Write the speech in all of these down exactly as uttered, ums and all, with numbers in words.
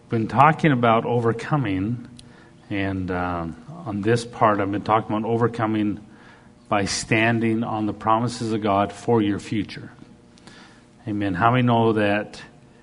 been talking about overcoming, and uh, on this part I've been talking about overcoming by standing on the promises of God for your future. Amen. How many know that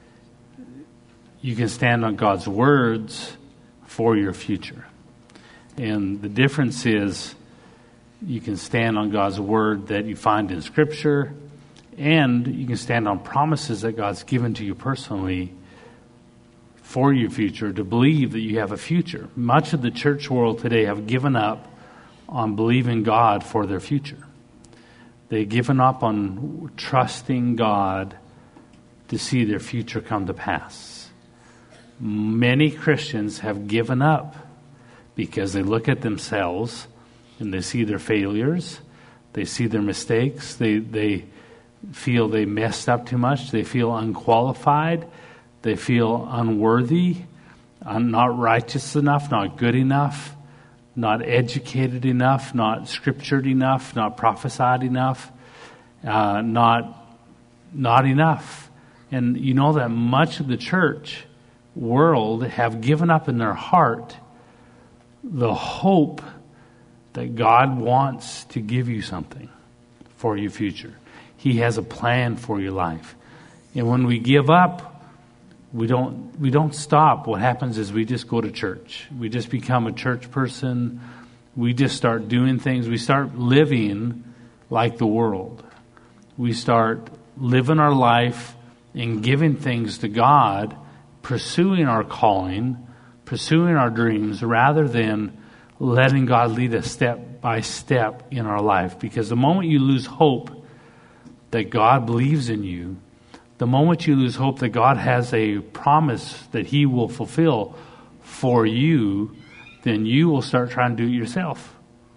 you can stand on God's words for your future? And the difference is you can stand on God's word that you find in Scripture, and you can stand on promises that God's given to you personally for your future, to believe that you have a future. Much of the church world today have given up on believing God for their future. They've given up on trusting God to see their future come to pass. Many Christians have given up because they look at themselves and they see their failures, they see their mistakes, they they feel they messed up too much, they feel unqualified, they feel unworthy, not righteous enough, not good enough, not educated enough, not scriptured enough, not prophesied enough, uh, not not enough. And you know that much of the church world have given up in their heart the hope that God wants to give you something for your future. He has a plan for your life. And when we give up, we don't we don't stop. What happens is we just go to church. We just become a church person. We just start doing things. We start living like the world. We start living our life and giving things to God, pursuing our calling, pursuing our dreams, rather than letting God lead us step by step in our life. Because the moment you lose hope that God believes in you, the moment you lose hope that God has a promise that He will fulfill for you, then you will start trying to do it yourself.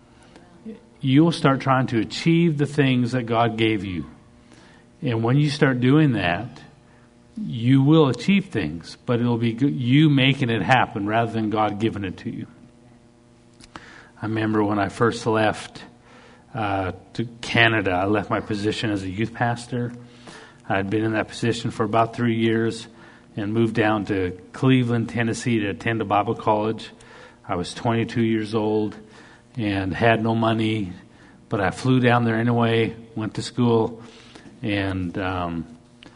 You will start trying to achieve the things that God gave you. And when you start doing that, you will achieve things, but it will be you making it happen rather than God giving it to you. I remember when I first left uh, to Canada, I left my position as a youth pastor. I had been in that position for about three years and moved down to Cleveland, Tennessee to attend a Bible college. I was twenty-two years old and had no money, but I flew down there anyway, went to school, and um,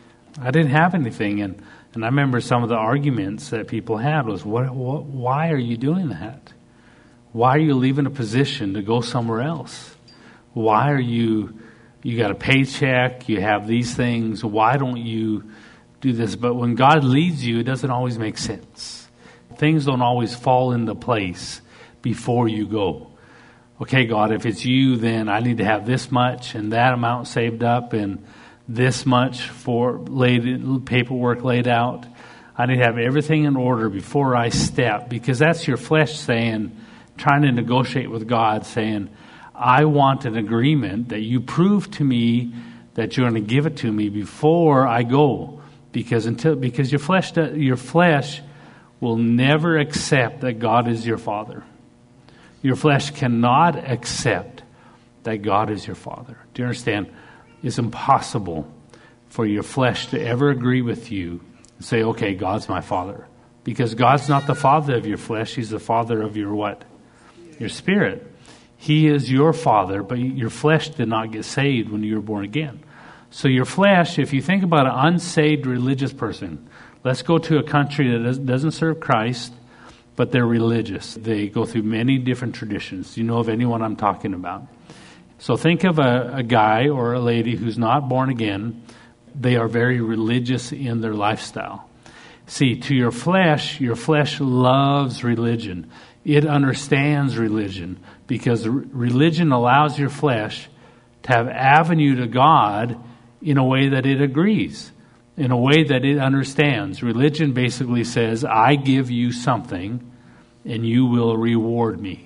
I didn't have anything. And, and I remember some of the arguments that people had was, what, what, why are you doing that? Why are you leaving a position to go somewhere else? Why are you... You got a paycheck, you have these things, why don't you do this? But when God leads you, it doesn't always make sense. Things don't always fall into place before you go. Okay, God, if it's you, then I need to have this much and that amount saved up and this much for laid, paperwork laid out. I need to have everything in order before I step, because that's your flesh saying, trying to negotiate with God, saying, I want an agreement that you prove to me that you're going to give it to me before I go, because until because your flesh your flesh will never accept that God is your Father. Your flesh cannot accept that God is your Father. Do you understand? It's impossible for your flesh to ever agree with you and say, "Okay, God's my Father," because God's not the Father of your flesh; He's the Father of your what? Your spirit. He is your Father, but your flesh did not get saved when you were born again. So your flesh, if you think about an unsaved religious person, let's go to a country that doesn't serve Christ, but they're religious. They go through many different traditions. You know of anyone I'm talking about. So think of a, a guy or a lady who's not born again. They are very religious in their lifestyle. See, to your flesh, your flesh loves religion. It understands religion, because religion allows your flesh to have avenue to God in a way that it agrees, in a way that it understands. Religion basically says, I give you something and you will reward me.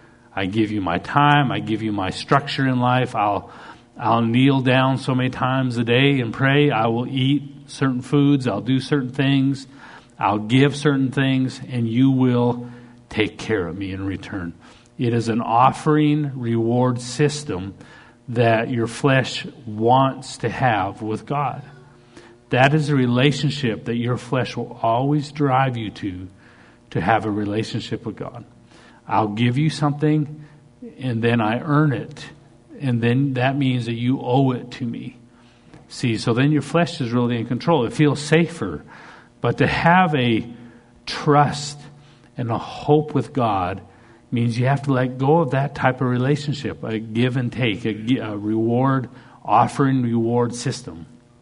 I give you my time, I give you my structure in life, I'll I'll kneel down so many times a day and pray, I will eat certain foods, I'll do certain things, I'll give certain things, and you will take care of me in return. It is an offering reward system that your flesh wants to have with God. That is a relationship that your flesh will always drive you to, to have a relationship with God. I'll give you something, and then I earn it. And then that means that you owe it to me. See, so then your flesh is really in control. It feels safer. But to have a trust and a hope with God means you have to let go of that type of relationship, a give and take, a, a reward, offering reward system.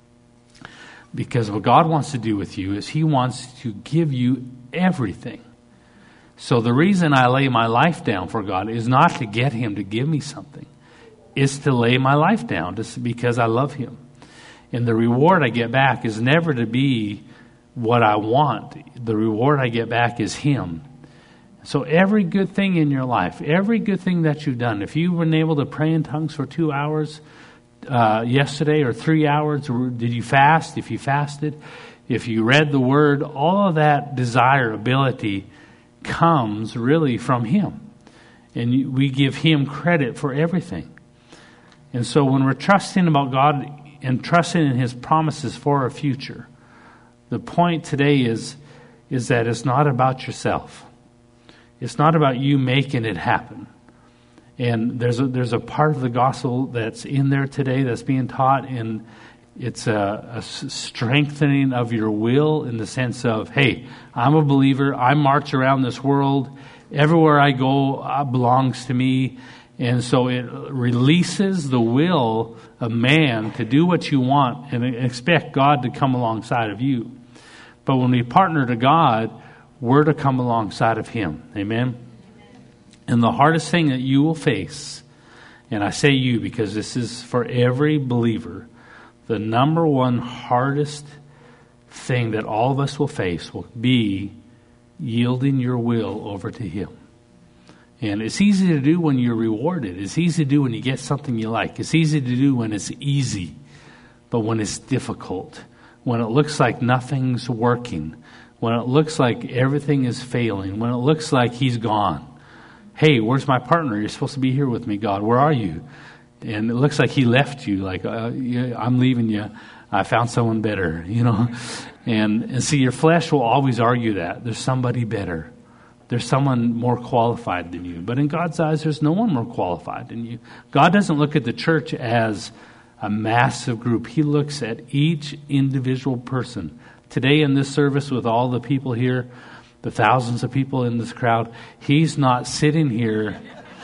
Because what God wants to do with you is He wants to give you everything. So the reason I lay my life down for God is not to get Him to give me something. It's to lay my life down just because I love Him. And the reward I get back is never to be what I want. The reward I get back is Him. So every good thing in your life, every good thing that you've done, if you've been able to pray in tongues for two hours uh, yesterday or three hours, or did you fast? If you fasted, if you read the Word, all of that desire, ability comes really from Him. And we give Him credit for everything. And so when we're trusting about God and trusting in His promises for our future, the point today is, is that it's not about yourself. It's not about you making it happen. And there's a, there's a part of the gospel that's in there today that's being taught, and it's a, a strengthening of your will in the sense of, hey, I'm a believer. I march around this world. Everywhere I go uh, belongs to me. And so it releases the will of man to do what you want and expect God to come alongside of you. But when we partner to God, we're to come alongside of Him. Amen? And the hardest thing that you will face, and I say you because this is for every believer, the number one hardest thing that all of us will face will be yielding your will over to Him. And it's easy to do when you're rewarded. It's easy to do when you get something you like. It's easy to do when it's easy. But when it's difficult, when it looks like nothing's working, when it looks like everything is failing, when it looks like He's gone. Hey, where's my partner? You're supposed to be here with me, God. Where are you? And it looks like He left you. Like, uh, yeah, I'm leaving you. I found someone better, you know. And, and see, your flesh will always argue that. There's somebody better. There's someone more qualified than you. But in God's eyes, there's no one more qualified than you. God doesn't look at the church as a massive group. He looks at each individual person. Today in this service with all the people here, the thousands of people in this crowd, He's not sitting here.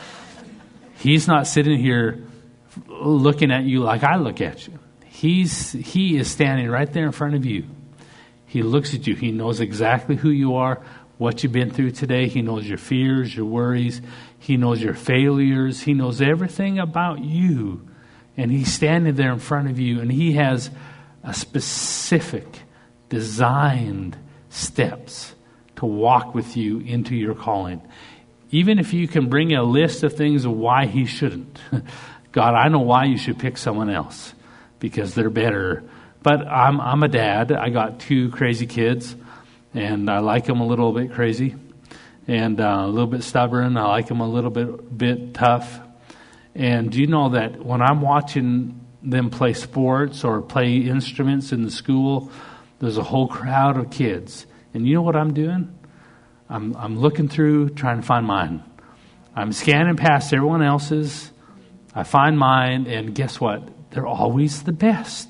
He's not sitting here looking at you like I look at you. He's He is standing right there in front of you. He looks at you. He knows exactly who you are, what you've been through today. He knows your fears, your worries. He knows your failures. He knows everything about you. And He's standing there in front of you, and He has a specific, designed steps to walk with you into your calling. Even if you can bring a list of things of why He shouldn't. God, I know why you should pick someone else, because they're better. But I'm I'm a dad. I got two crazy kids, and I like them a little bit crazy and uh, a little bit stubborn. I like them a little bit bit tough. And do you know that when I'm watching them play sports or play instruments in the school, there's a whole crowd of kids. And you know what I'm doing? I'm I'm looking through, trying to find mine. I'm scanning past everyone else's. I find mine, and guess what? They're always the best.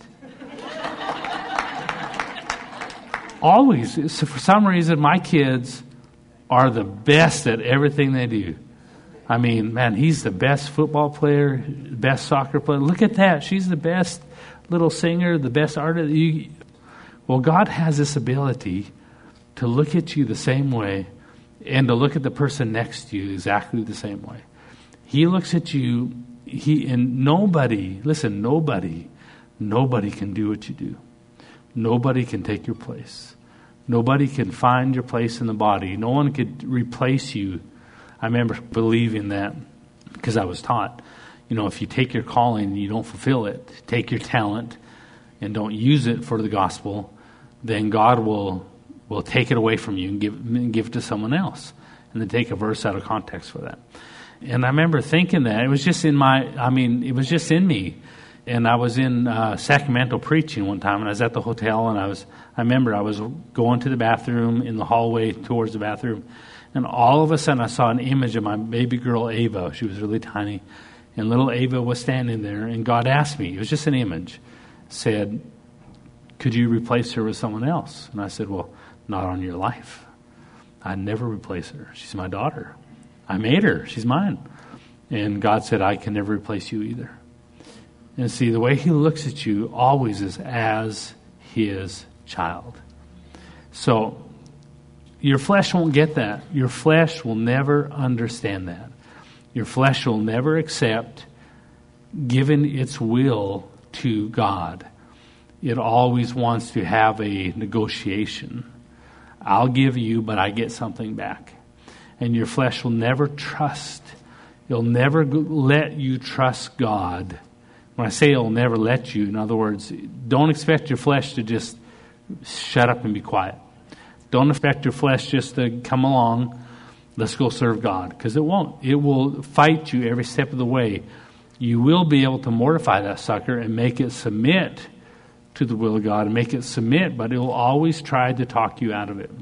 Always. So for some reason, my kids are the best at everything they do. I mean, man, he's the best football player, best soccer player. Look at that. She's the best little singer, the best artist. You, well, God has this ability to look at you the same way and to look at the person next to you exactly the same way. He looks at you, he and nobody, listen, nobody, nobody can do what you do. Nobody can take your place. Nobody can find your place in the body. No one could replace you. I remember believing that because I was taught, you know, if you take your calling and you don't fulfill it, take your talent and don't use it for the gospel, then God will will take it away from you and give, and give it to someone else. And then take a verse out of context for that. And I remember thinking that. It was just in my, I mean, it was just in me. And I was in uh, Sacramento preaching one time, and I was at the hotel, and I was, I remember I was going to the bathroom in the hallway towards the bathroom, and all of a sudden I saw an image of my baby girl, Ava. She was really tiny, and little Ava was standing there, and God asked me, it was just an image, said, could you replace her with someone else? And I said, well, not on your life. I'd never replace her. She's my daughter. I made her. She's mine. And God said, I can never replace you either. And see, the way he looks at you always is as his child. So your flesh won't get that. Your flesh will never understand that. Your flesh will never accept giving its will to God. It always wants to have a negotiation. I'll give you, but I get something back. And your flesh will never trust. It'll never let you trust God. When I say it'll never let you, in other words, don't expect your flesh to just shut up and be quiet. Don't expect your flesh just to come along, let's go serve God, because it won't. It will fight you every step of the way. You will be able to mortify that sucker and make it submit to the will of God and make it submit, but it will always try to talk you out of it.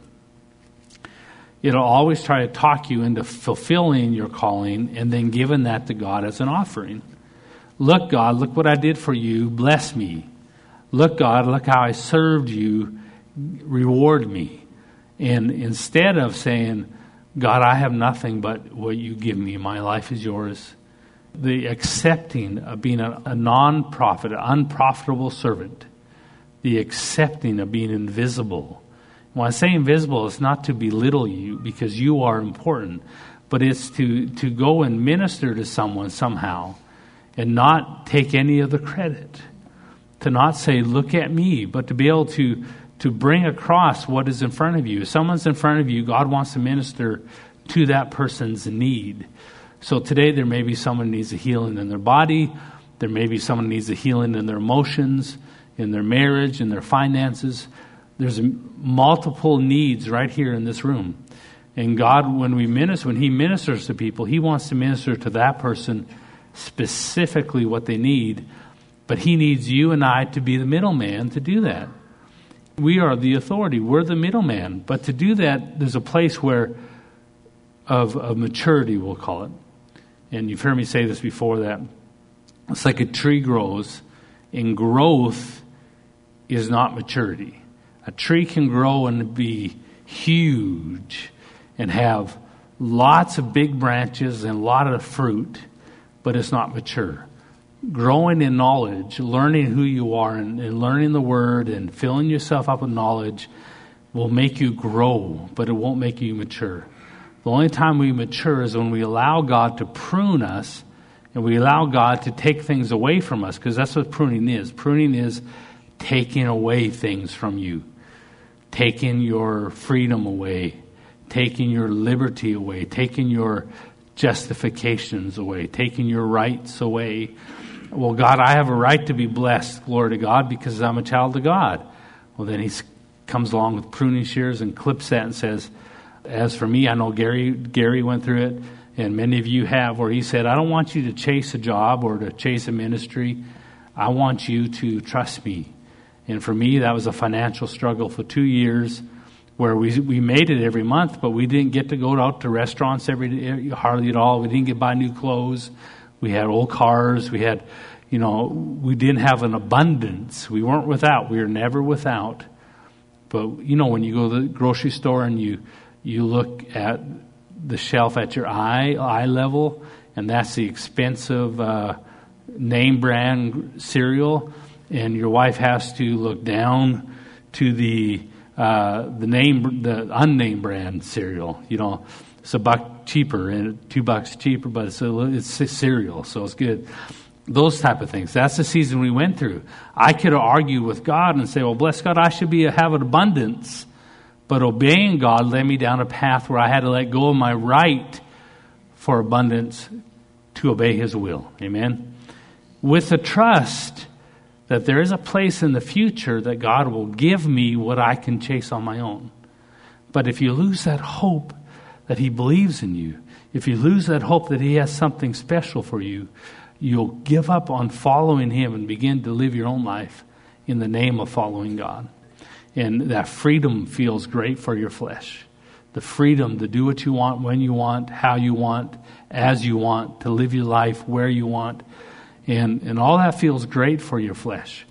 It'll always try to talk you into fulfilling your calling and then giving that to God as an offering. Look, God, look what I did for you. Bless me. Look, God, look how I served you. Reward me. And instead of saying, God, I have nothing but what you give me. My life is yours. The accepting of being a, a non-profit, an unprofitable servant. The accepting of being invisible. When I say invisible, it's not to belittle you because you are important, but it's to, to go and minister to someone somehow and not take any of the credit. To not say, look at me, but to be able to, to bring across what is in front of you. If someone's in front of you, God wants to minister to that person's need. So today there may be someone who needs a healing in their body. There may be someone who needs a healing in their emotions, in their marriage, in their finances. There's multiple needs right here in this room. And God, when we minister, when he ministers to people, he wants to minister to that person specifically what they need. But he needs you and I to be the middleman to do that. We are the authority. We're the middleman. But to do that, there's a place where of, of maturity, we'll call it. And you've heard me say this before, that it's like a tree grows, and growth is not maturity. A tree can grow and be huge and have lots of big branches and a lot of fruit, but it's not mature. Growing in knowledge, learning who you are and, and learning the word and filling yourself up with knowledge will make you grow, but it won't make you mature. The only time we mature is when we allow God to prune us and we allow God to take things away from us, because that's what pruning is. Pruning is taking away things from you. Taking your freedom away, taking your liberty away, taking your justifications away, taking your rights away. Well, God, I have a right to be blessed, glory to God, because I'm a child of God. Well, then he comes along with pruning shears and clips that and says, as for me, I know Gary, Gary went through it, and many of you have, where he said, I don't want you to chase a job or to chase a ministry. I want you to trust me. And for me, that was a financial struggle for two years where we we made it every month, but we didn't get to go out to restaurants every day, hardly at all. We didn't get to buy new clothes. We had old cars. We had, you know, we didn't have an abundance. We weren't without. We were never without. But, you know, when you go to the grocery store and you, you look at the shelf at your eye, eye level, and that's the expensive uh, name brand cereal, and your wife has to look down to the uh, the name, the unnamed brand cereal. You know, it's a buck cheaper and two bucks cheaper, but it's a, it's cereal, so it's good. Those type of things. That's the season we went through. I could argue with God and say, "Well, bless God, I should be have an abundance," but obeying God led me down a path where I had to let go of my right for abundance to obey His will. Amen. With the trust that there is a place in the future that God will give me what I can chase on my own. But if you lose that hope that He believes in you, if you lose that hope that He has something special for you, you'll give up on following him and begin to live your own life in the name of following God. And that freedom feels great for your flesh. The freedom to do what you want, when you want, how you want, as you want, to live your life where you want. And, and all that feels great for your flesh.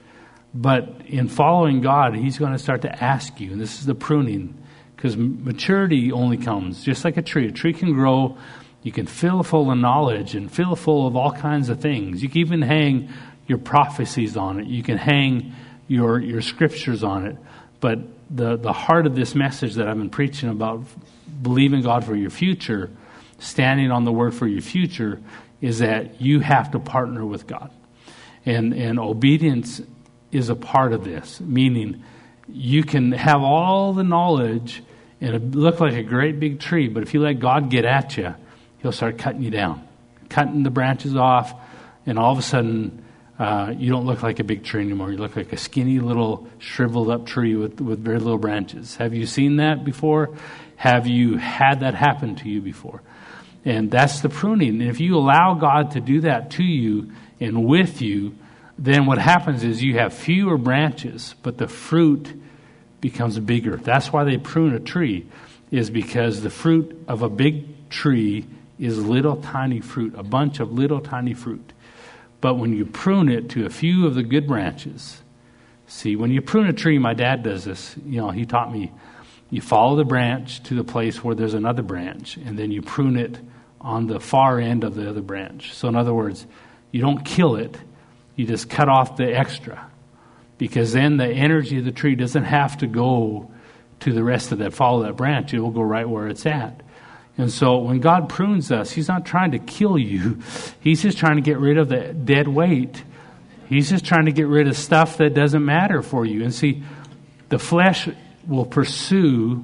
But in following God, he's going to start to ask you, and this is the pruning, because maturity only comes, just like a tree. A tree can grow, you can fill full of knowledge and fill full of all kinds of things. You can even hang your prophecies on it. You can hang your your scriptures on it. But the, the heart of this message that I've been preaching about believing God for your future, standing on the word for your future, is that you have to partner with God. And, and obedience is a part of this, meaning you can have all the knowledge and it look like a great big tree, but if you let God get at you, he'll start cutting you down, cutting the branches off, and all of a sudden uh, you don't look like a big tree anymore. You look like a skinny little shriveled up tree with, with very little branches. Have you seen that before? Have you had that happen to you before? And that's the pruning. And if you allow God to do that to you and with you, then what happens is you have fewer branches, but the fruit becomes bigger. That's why they prune a tree, is because the fruit of a big tree is little tiny fruit, a bunch of little tiny fruit. But when you prune it to a few of the good branches, see, when you prune a tree, my dad does this, you know, he taught me, you follow the branch to the place where there's another branch, and then you prune it on the far end of the other branch. So in other words, you don't kill it, you just cut off the extra. Because then the energy of the tree doesn't have to go to the rest of that, follow that branch. It will go right where it's at. And so when God prunes us, he's not trying to kill you. He's just trying to get rid of the dead weight. He's just trying to get rid of stuff that doesn't matter for you. And see, the flesh will pursue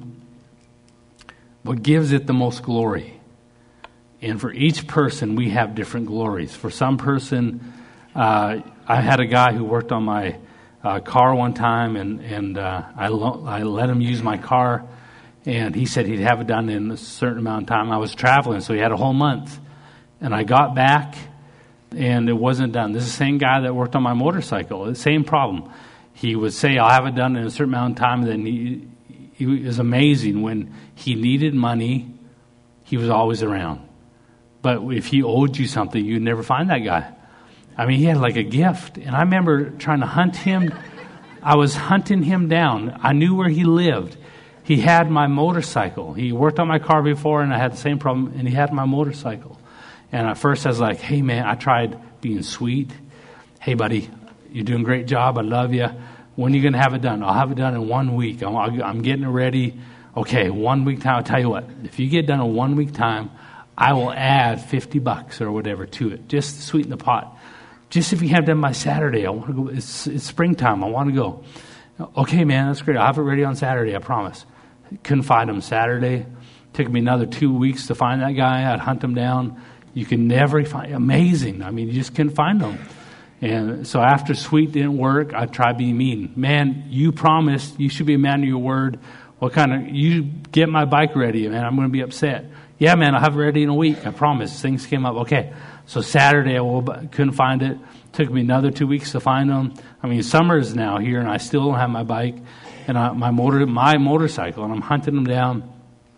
what gives it the most glory. And for each person, we have different glories. For some person, uh, I had a guy who worked on my uh, car one time, and, and uh, I, lo- I let him use my car. And he said he'd have it done in a certain amount of time. I was traveling, so he had a whole month. And I got back, and it wasn't done. This is the same guy that worked on my motorcycle. The same problem. He would say, I'll have it done in a certain amount of time. And then he, he was amazing. When he needed money, he was always around. But if he owed you something, you'd never find that guy. I mean, he had like a gift. And I remember trying to hunt him. I was hunting him down. I knew where he lived. He had my motorcycle. He worked on my car before, and I had the same problem, and he had my motorcycle. And at first I was like, hey, man, I tried being sweet. Hey, buddy, you're doing a great job. I love you. When are you going to have it done? I'll have it done in one week. I'm, I'm getting it ready. Okay, one week time. I'll tell you what, if you get done in one week time, I will add fifty bucks or whatever to it, just to sweeten the pot. Just if you have it done by Saturday, I want to go. It's, it's springtime. I want to go. Okay, man, that's great. I'll have it ready on Saturday, I promise. Couldn't find him Saturday. Took me another two weeks to find that guy. I'd hunt him down. You can never find. Amazing. I mean, you just couldn't find him. And so after sweet didn't work, I tried being mean. Man, you promised. You should be a man of your word. What kind of? You get my bike ready, man. I'm going to be upset. Yeah, man, I'll have it ready in a week. I promise. Things came up. Okay. So Saturday, I will, couldn't find it. Took me another two weeks to find them. I mean, summer's now here, and I still don't have my bike and I, my motor, my motorcycle, and I'm hunting them down.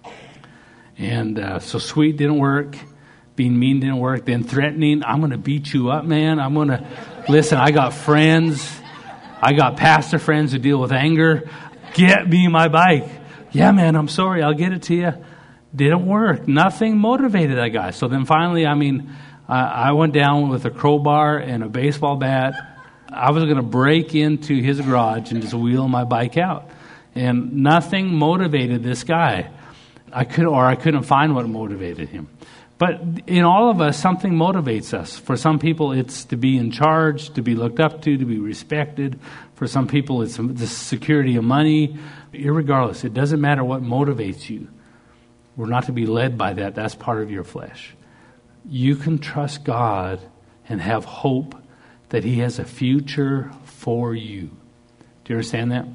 And uh, so sweet didn't work. Being mean didn't work. Then threatening, I'm going to beat you up, man. I'm going to, listen, I got friends. I got pastor friends who deal with anger. Get me my bike. Yeah, man, I'm sorry. I'll get it to you. Didn't work. Nothing motivated that guy. So then finally, I mean, I, I went down with a crowbar and a baseball bat. I was going to break into his garage and just wheel my bike out. And nothing motivated this guy. I could, or I couldn't find what motivated him. But in all of us, something motivates us. For some people, it's to be in charge, to be looked up to, to be respected. For some people, it's the security of money. Irregardless, it doesn't matter what motivates you. We're not to be led by that. That's part of your flesh. You can trust God and have hope that He has a future for you. Do you understand that?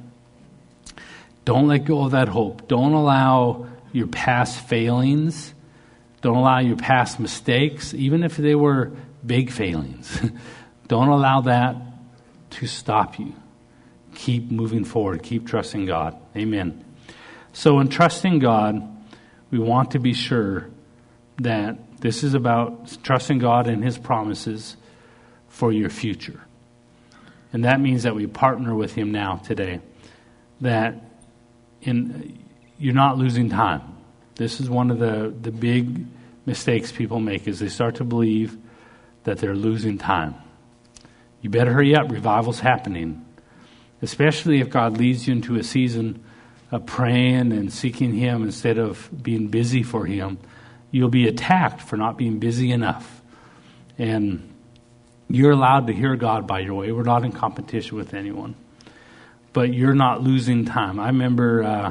Don't let go of that hope. Don't allow your past failings Don't allow your past mistakes, even if they were big failings. Don't allow that to stop you. Keep moving forward. Keep trusting God. Amen. So in trusting God, we want to be sure that this is about trusting God and His promises for your future. And that means that we partner with Him now today. That in you're not losing time. This is one of the, the big mistakes people make, is they start to believe that they're losing time. You better hurry up. Revival's happening. Especially if God leads you into a season of praying and seeking Him instead of being busy for Him. You'll be attacked for not being busy enough. And you're allowed to hear God by your way. We're not in competition with anyone. But you're not losing time. I remember uh,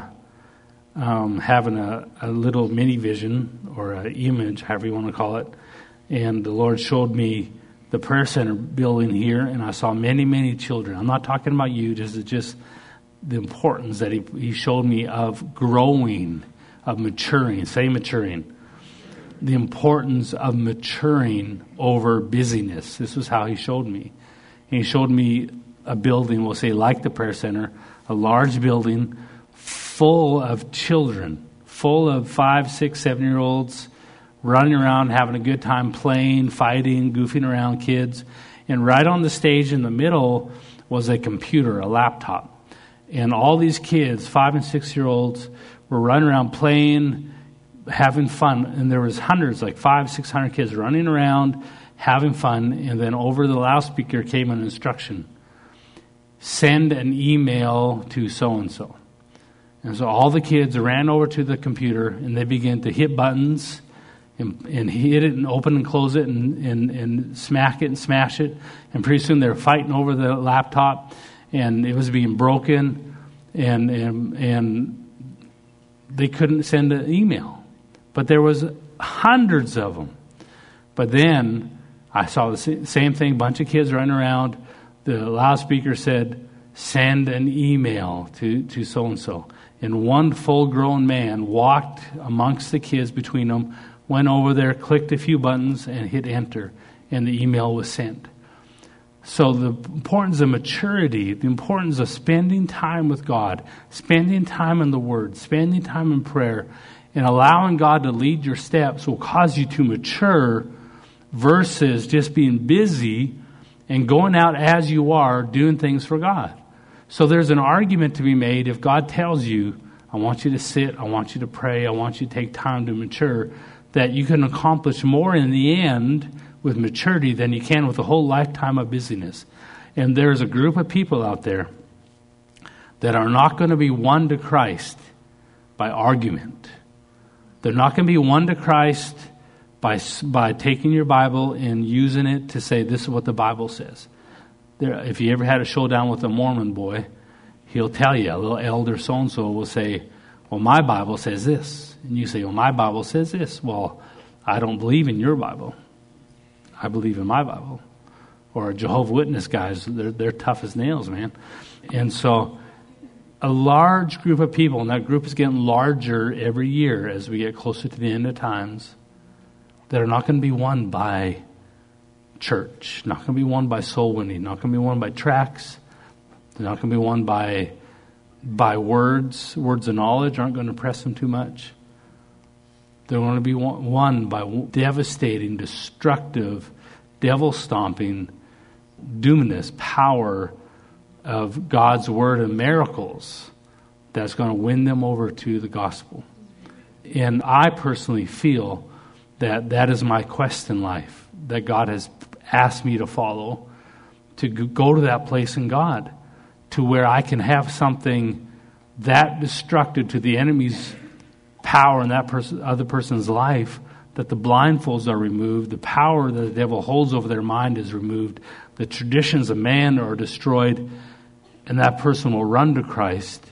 um, having a, a little mini vision or an image, however you want to call it. And the Lord showed me the prayer center building here, and I saw many, many children. I'm not talking about you. This is just the importance that he, he showed me of growing, of maturing. Say maturing. The importance of maturing over busyness. This was how he showed me. And he showed me a building, we'll say like the prayer center, a large building full of children, full of five, six, seven-year-olds, running around, having a good time, playing, fighting, goofing around, kids. And right on the stage in the middle was a computer, a laptop. And all these kids, five and six-year-olds, were running around playing, having fun. And there was hundreds, like five, six hundred kids running around, having fun. And then over the loudspeaker came an instruction. Send an email to so-and-so. And so all the kids ran over to the computer, and they began to hit buttons and, and hit it and open and close it and, and, and smack it and smash it. And pretty soon they were fighting over the laptop, and it was being broken, and and, and they couldn't send an email. But there was hundreds of them. But then I saw the same thing, bunch of kids running around. The loudspeaker said, send an email to, to so-and-so. And one full-grown man walked amongst the kids between them, went over there, clicked a few buttons, and hit enter. And the email was sent. So the importance of maturity, the importance of spending time with God, spending time in the Word, spending time in prayer, and allowing God to lead your steps will cause you to mature versus just being busy and going out as you are doing things for God. So there's an argument to be made if God tells you, I want you to sit, I want you to pray, I want you to take time to mature, that you can accomplish more in the end with maturity than you can with a whole lifetime of busyness. And there's a group of people out there that are not going to be won to Christ by argument. They're not going to be won to Christ by by taking your Bible and using it to say, this is what the Bible says. There, if you ever had a showdown with a Mormon boy, he'll tell you, a little elder so-and-so will say, well, my Bible says this. And you say, well, my Bible says this. Well, I don't believe in your Bible. I believe in my Bible. Or Jehovah's Witness guys, they're, they're tough as nails, man. And so a large group of people, and that group is getting larger every year as we get closer to the end of times, that are not going to be won by church, not going to be won by soul winning, not going to be won by tracts, they're not going to be won by by words. Words of knowledge aren't going to press them too much. They're going to be won by devastating, destructive, devil-stomping, dunamis power of God's word and miracles that's going to win them over to the gospel. And I personally feel that that is my quest in life, that God has asked me to follow, to go to that place in God, to where I can have something that destructive to the enemy's power in that person, other person's life, that the blindfolds are removed, the power that the devil holds over their mind is removed, the traditions of man are destroyed, and that person will run to Christ.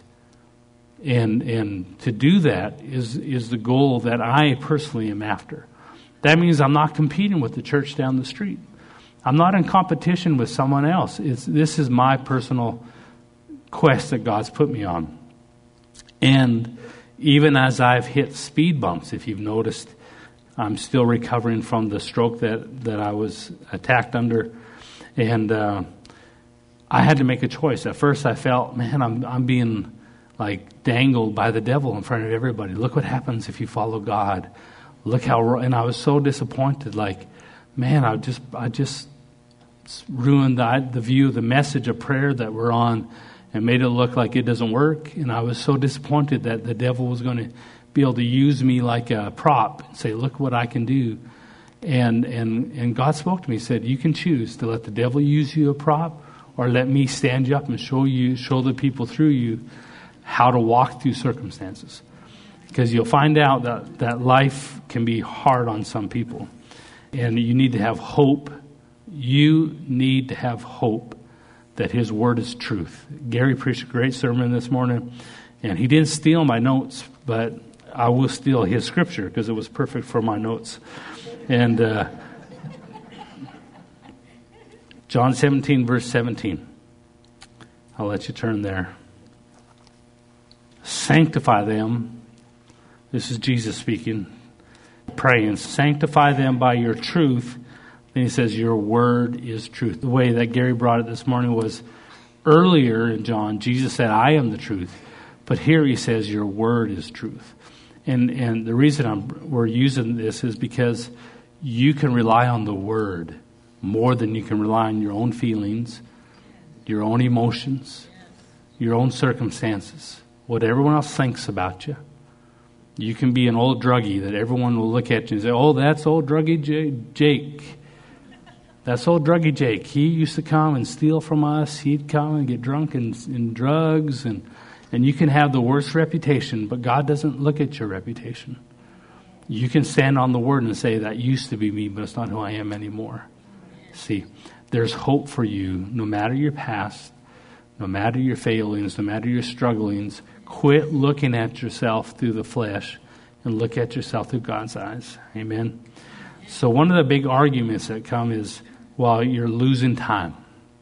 And and to do that is is the goal that I personally am after. That means I'm not competing with the church down the street. I'm not in competition with someone else. It's, this is my personal quest that God's put me on. And even as I've hit speed bumps, if you've noticed, I'm still recovering from the stroke that, that I was attacked under. And uh, I had to make a choice. At first I felt, man, I'm I'm being like dangled by the devil in front of everybody. Look what happens if you follow God. Look how, and I was so disappointed. Like, man, I just I just ruined the, the view, the message of prayer that we're on, and made it look like it doesn't work. And I was so disappointed that the devil was going to be able to use me like a prop and say, look what I can do. And and and God spoke to me, said, you can choose to let the devil use you a prop, or let me stand you up and show you, show the people through you how to walk through circumstances. Because you'll find out that, that life can be hard on some people. And you need to have hope. You need to have hope that His Word is truth. Gary preached a great sermon this morning, and he didn't steal my notes, but I will steal his scripture because it was perfect for my notes. And uh, John seventeen, verse seventeen. I'll let you turn there. Sanctify them. This is Jesus speaking. Praying. Sanctify them by your truth. Then he says, your word is truth. The way that Gary brought it this morning was earlier in John, Jesus said, I am the truth. But here he says, your word is truth. And and the reason I'm, we're using this is because you can rely on the word more than you can rely on your own feelings, your own emotions, your own circumstances, what everyone else thinks about you. You can be an old druggie that everyone will look at you and say, oh, that's old druggie J- Jake. That's old druggie Jake. He used to come and steal from us. He'd come and get drunk in, in drugs. And, and you can have the worst reputation, but God doesn't look at your reputation. You can stand on the word and say, that used to be me, but it's not who I am anymore. See, there's hope for you no matter your past, no matter your failings, no matter your strugglings. Quit looking at yourself through the flesh and look at yourself through God's eyes. Amen. So one of the big arguments that come is, well, you're losing time.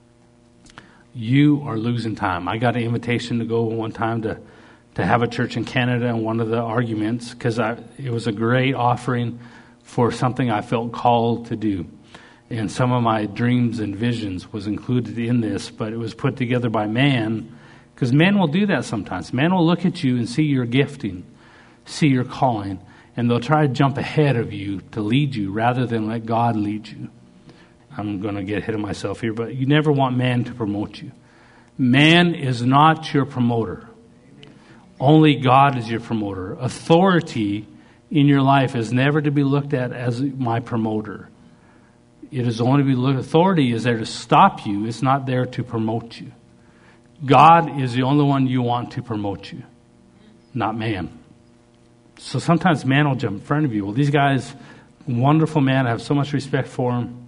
You are losing time. I got an invitation to go one time to, to have a church in Canada, and one of the arguments, because it was a great offering for something I felt called to do. And some of my dreams and visions was included in this, but it was put together by man, because men will do that sometimes. Men will look at you and see your gifting, see your calling, and they'll try to jump ahead of you to lead you rather than let God lead you. I'm going to get ahead of myself here, but you never want man to promote you. Man is not your promoter. Only God is your promoter. Authority in your life is never to be looked at as my promoter. It is only to be looked. Authority is there to stop you. It's not there to promote you. God is the only one you want to promote you, not man. So sometimes man will jump in front of you. Well, these guys, wonderful man, I have so much respect for them.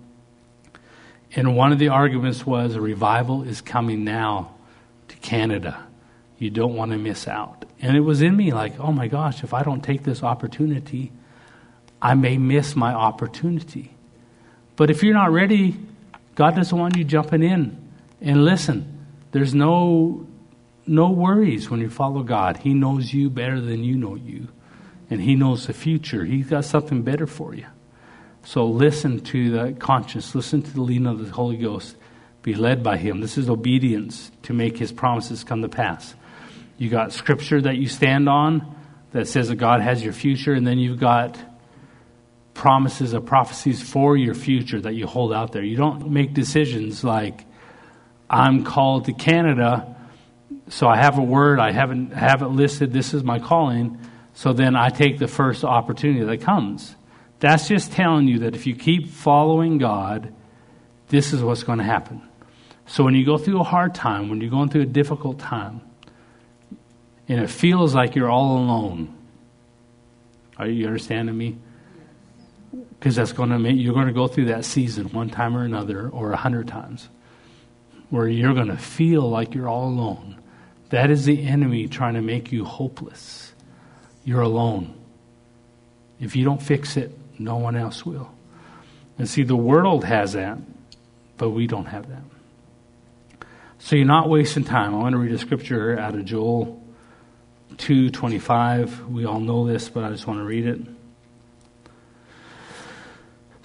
And one of the arguments was, a revival is coming now to Canada. You don't want to miss out. And it was in me like, oh my gosh, if I don't take this opportunity, I may miss my opportunity. But if you're not ready, God doesn't want you jumping in. And listen, there's no no worries when you follow God. He knows you better than you know you. And He knows the future. He's got something better for you. So listen to the conscience. Listen to the leading of the Holy Ghost. Be led by Him. This is obedience to make His promises come to pass. You got scripture that you stand on that says that God has your future, and then you've got promises or prophecies for your future that you hold out there. You don't make decisions like, I'm called to Canada, so I have a word, I haven't have it listed, this is my calling, so then I take the first opportunity that comes. That's just telling you that if you keep following God, this is what's going to happen. So when you go through a hard time, when you're going through a difficult time, and it feels like you're all alone, are you understanding me? Because that's going to make you're going to go through that season one time or another, or a hundred times, where you're going to feel like you're all alone. That is the enemy trying to make you hopeless. You're alone. If you don't fix it, no one else will. And see, the world has that, but we don't have that. So you're not wasting time. I want to read a scripture out of Joel two twenty-five. We all know this, but I just want to read it.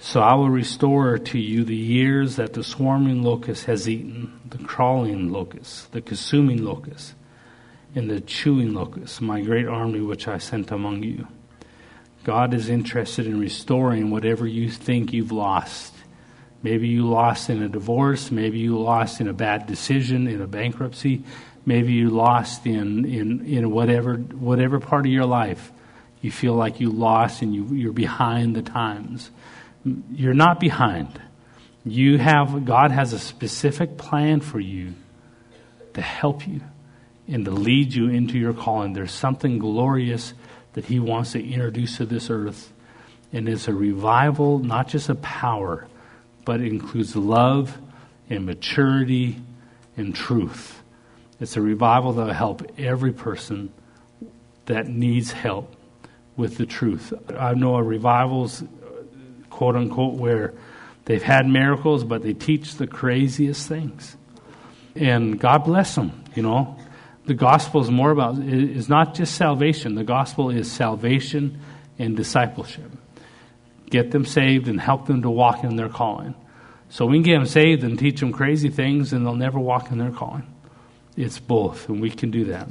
So I will restore to you the years that the swarming locust has eaten, the crawling locust, the consuming locust, and the chewing locust, my great army which I sent among you. God is interested in restoring whatever you think you've lost. Maybe you lost in a divorce. Maybe you lost in a bad decision, in a bankruptcy. Maybe you lost in, in, in whatever whatever part of your life you feel like you lost and you, you're behind the times. You're not behind. You have God has a specific plan for you to help you and to lead you into your calling. There's something glorious that he wants to introduce to this earth. And it's a revival, not just of power, but it includes love and maturity and truth. It's a revival that will help every person that needs help with the truth. I know of revivals, quote unquote, where they've had miracles, but they teach the craziest things. And God bless them, you know. The gospel is more about, it's not just salvation. The gospel is salvation and discipleship. Get them saved and help them to walk in their calling. So we can get them saved and teach them crazy things and they'll never walk in their calling. It's both, and we can do that.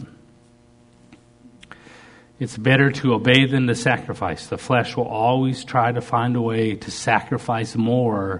It's better to obey than to sacrifice. The flesh will always try to find a way to sacrifice more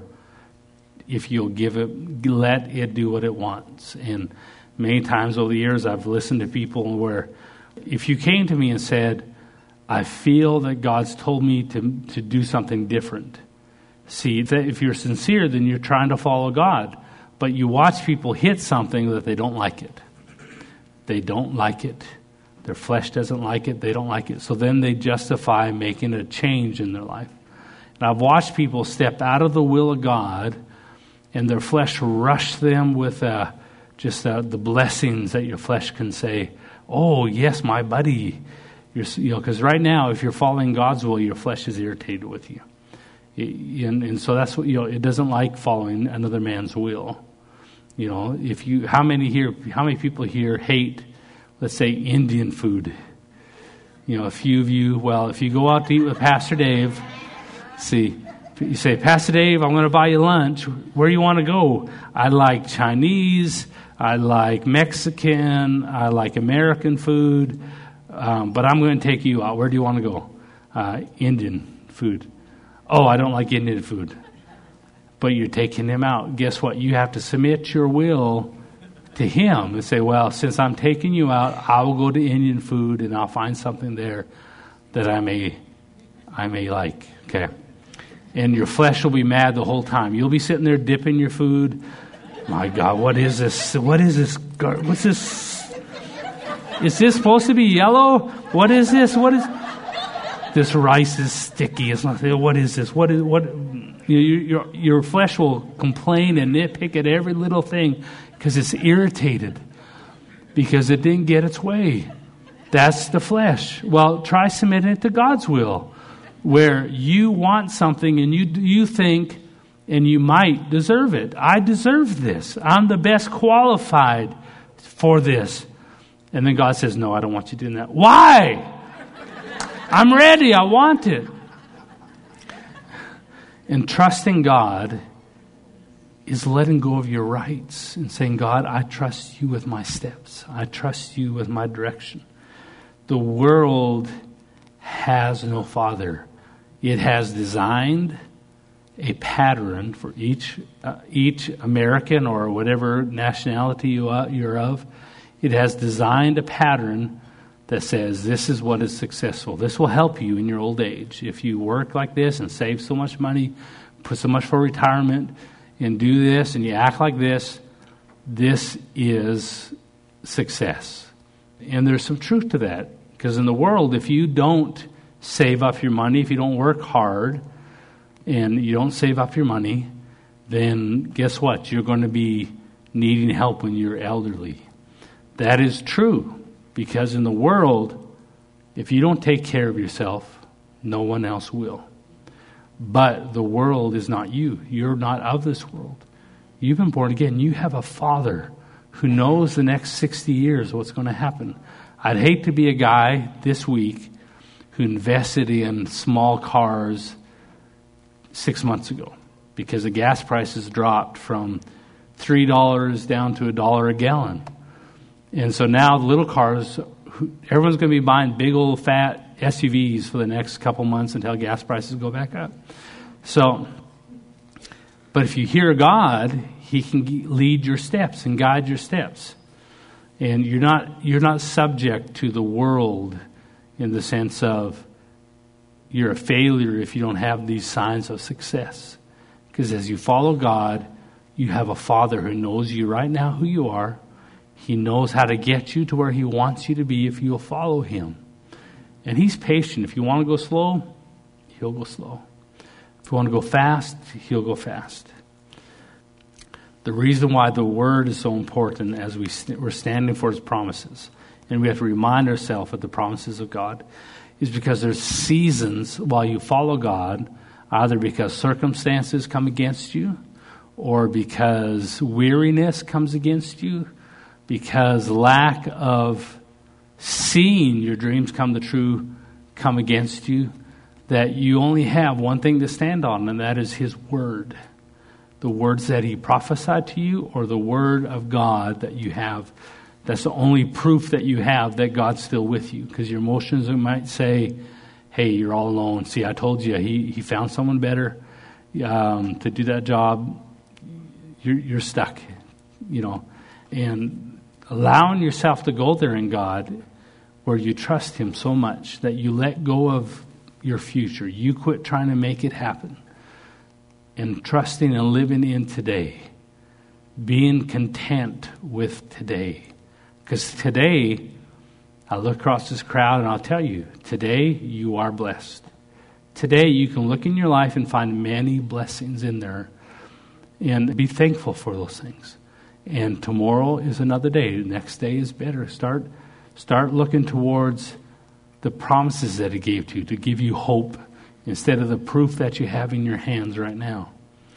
if you'll give it, let it do what it wants. And many times over the years, I've listened to people where if you came to me and said, I feel that God's told me to, to do something different. See, if you're sincere, then you're trying to follow God. But you watch people hit something that they don't like it. They don't like it. Their flesh doesn't like it. They don't like it. So then they justify making a change in their life. And I've watched people step out of the will of God and their flesh rush them with uh, just uh, the blessings that your flesh can say, oh, yes, my buddy. You're, you know, because right now, if you're following God's will, your flesh is irritated with you. And, and so that's what, you know, it doesn't like following another man's will. You know, if you, how many here, how many people here hate, let's say, Indian food? You know, a few of you, well, if you go out to eat with Pastor Dave, see, you say, Pastor Dave, I'm going to buy you lunch. Where do you want to go? I like Chinese, I like Mexican, I like American food, um, but I'm going to take you out. Where do you want to go? Uh, Indian food. Oh, I don't like Indian food. But you're taking him out. Guess what? You have to submit your will to him and say, well, since I'm taking you out, I will go to Indian food and I'll find something there that I may I may like. Okay. And your flesh will be mad the whole time. You'll be sitting there dipping your food. My God, what is this? What is this? What's this? Is this supposed to be yellow? What is this? What is this? Rice is sticky. It's not. What is this? What is what? You, your your flesh will complain and nitpick at every little thing because it's irritated because it didn't get its way. That's the flesh. Well, try submitting it to God's will, where you want something and you you think and you might deserve it. I deserve this. I'm the best qualified for this. And then God says, no, I don't want you doing that. Why? I'm ready. I want it. And trusting God is letting go of your rights and saying, God, I trust you with my steps. I trust you with my direction. The world has no father. It has designed a pattern for each uh, each American or whatever nationality you are, you're of. It has designed a pattern that says this is what is successful. This will help you in your old age. If you work like this and save so much money, put so much for retirement, and do this and you act like this, this is success. And there's some truth to that. Because in the world, if you don't save up your money, if you don't work hard, and you don't save up your money, then guess what? You're going to be needing help when you're elderly. That is true. Because in the world, if you don't take care of yourself, no one else will. But the world is not you. You're not of this world. You've been born again. You have a Father who knows the next sixty years what's going to happen. I'd hate to be a guy this week who invested in small cars six months ago because the gas prices dropped from three dollars down to a dollar a gallon. And so now the little cars, everyone's going to be buying big old fat S U Vs for the next couple months until gas prices go back up. So, but if you hear God, He can lead your steps and guide your steps. And you're not you're not subject to the world in the sense of you're a failure if you don't have these signs of success. Because as you follow God, you have a Father who knows you right now who you are. He knows how to get you to where He wants you to be if you'll follow Him. And He's patient. If you want to go slow, He'll go slow. If you want to go fast, He'll go fast. The reason why the Word is so important as we st- we're standing for His promises, and we have to remind ourselves of the promises of God, is because there's seasons while you follow God, either because circumstances come against you, or because weariness comes against you, because lack of seeing your dreams come to true come against you, that you only have one thing to stand on, and that is His Word. The words that He prophesied to you, or the Word of God that you have. That's the only proof that you have that God's still with you. Because your emotions might say, hey, you're all alone. See, I told you, he, he found someone better um, to do that job. You're, you're stuck, you know. And allowing yourself to go there in God, where you trust Him so much that you let go of your future. You quit trying to make it happen. And trusting and living in today. Being content with today. Because today, I look across this crowd and I'll tell you, today you are blessed. Today you can look in your life and find many blessings in there. And be thankful for those things. And tomorrow is another day. The next day is better. Start, start looking towards the promises that He gave to you, to give you hope, instead of the proof that you have in your hands right now.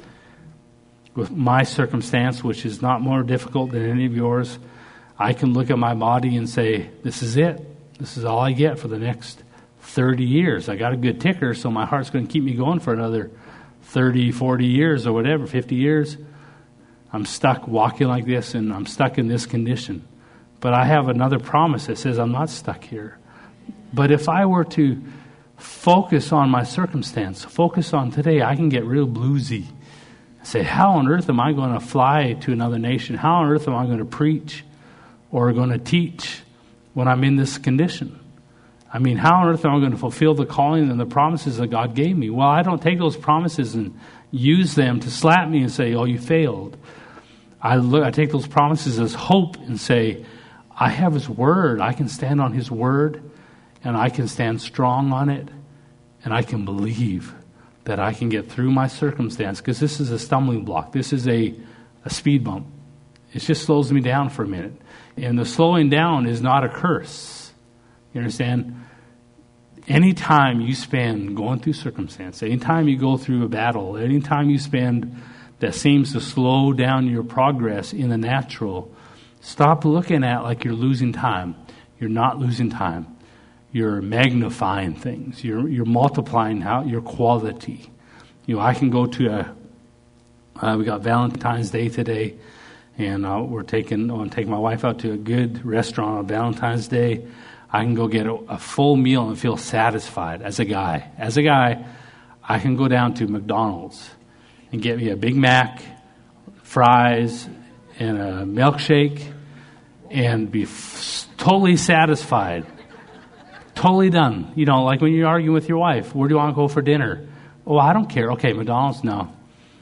With my circumstance, which is not more difficult than any of yours, I can look at my body and say, this is it. This is all I get for the next thirty years. I got a good ticker, so my heart's going to keep me going for another thirty, forty years or whatever, fifty years. I'm stuck walking like this, and I'm stuck in this condition. But I have another promise that says I'm not stuck here. But if I were to focus on my circumstance, focus on today, I can get real bluesy. Say, how on earth am I going to fly to another nation? How on earth am I going to preach or going to teach when I'm in this condition? I mean, how on earth am I going to fulfill the calling and the promises that God gave me? Well, I don't take those promises and use them to slap me and say, oh, you failed. I look, I take those promises as hope and say, I have His Word. I can stand on His Word, and I can stand strong on it, and I can believe that I can get through my circumstance, because this is a stumbling block. This is a, a speed bump. It just slows me down for a minute. And the slowing down is not a curse. You understand? Anytime you spend going through circumstance, anytime you go through a battle, anytime you spend that seems to slow down your progress in the natural, stop looking at like you're losing time. You're not losing time. You're magnifying things. You're you're multiplying out your quality. You know, I can go to a. Uh, we got Valentine's Day today, and uh, we're taking. I want to take my wife out to a good restaurant on Valentine's Day. I can go get a, a full meal and feel satisfied as a guy. As a guy, I can go down to McDonald's and get me a Big Mac, fries, and a milkshake, and be f- totally satisfied. Totally done. You know, like when you're arguing with your wife, where do you want to go for dinner? Oh, I don't care. Okay, McDonald's? No.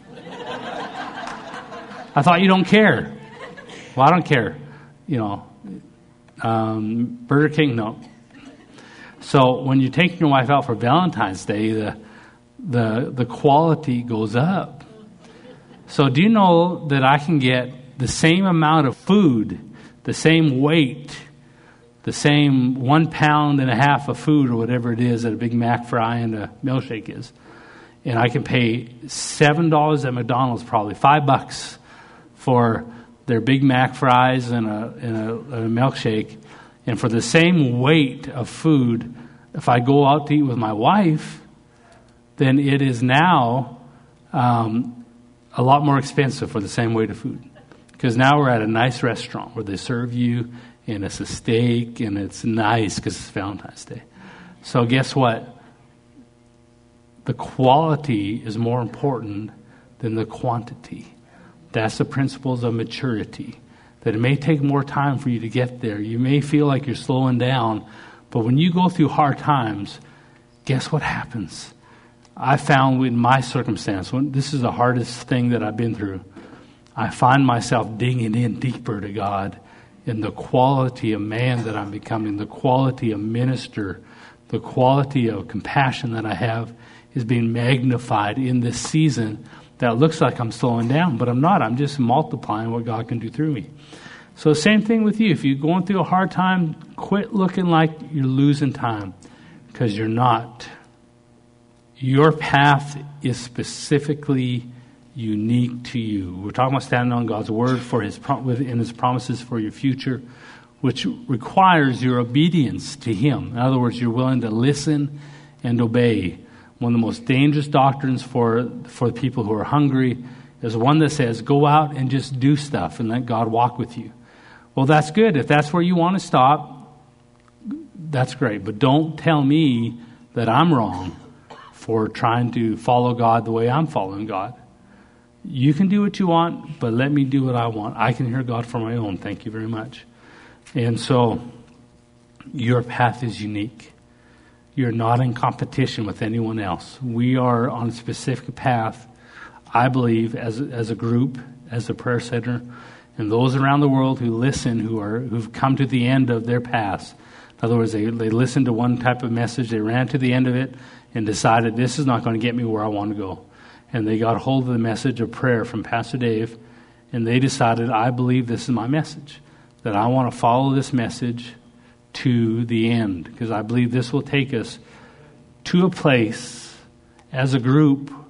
I thought you don't care. Well, I don't care. You know, um, Burger King? No. So when you're taking your wife out for Valentine's Day, the the the quality goes up. So do you know that I can get the same amount of food, the same weight, the same one pound and a half of food or whatever it is that a Big Mac fry and a milkshake is. And I can pay seven dollars at McDonald's, probably five bucks for their Big Mac fries and a, and a, a milkshake. And for the same weight of food, if I go out to eat with my wife, then it is now um, a lot more expensive for the same weight of food. Because now we're at a nice restaurant where they serve you, and it's a steak, and it's nice because it's Valentine's Day. So guess what? The quality is more important than the quantity. That's the principles of maturity. That it may take more time for you to get there. You may feel like you're slowing down, but when you go through hard times, guess what happens? I found in my circumstance, when this is the hardest thing that I've been through, I find myself digging in deeper to God in the quality of man that I'm becoming, the quality of minister, the quality of compassion that I have is being magnified in this season that looks like I'm slowing down, but I'm not. I'm just multiplying what God can do through me. So same thing with you. If you're going through a hard time, quit looking like you're losing time, because you're not. Your path is specifically unique to you. We're talking about standing on God's word for his in his promises for your future, which requires your obedience to him. In other words, you're willing to listen and obey. One of the most dangerous doctrines for for people who are hungry is one that says, go out and just do stuff and let God walk with you. Well, that's good. If that's where you want to stop, that's great. But don't tell me that I'm wrong for trying to follow God the way I'm following God. You can do what you want, but let me do what I want. I can hear God for my own. Thank you very much. And so your path is unique. You're not in competition with anyone else. We are on a specific path, I believe, as as a group, as a prayer center, and those around the world who listen, who are who've come to the end of their paths. In other words, they, they listened to one type of message, they ran to the end of it, and decided this is not going to get me where I want to go. And they got hold of the message of prayer from Pastor Dave, and they decided, I believe this is my message, that I want to follow this message to the end, because I believe this will take us to a place as a group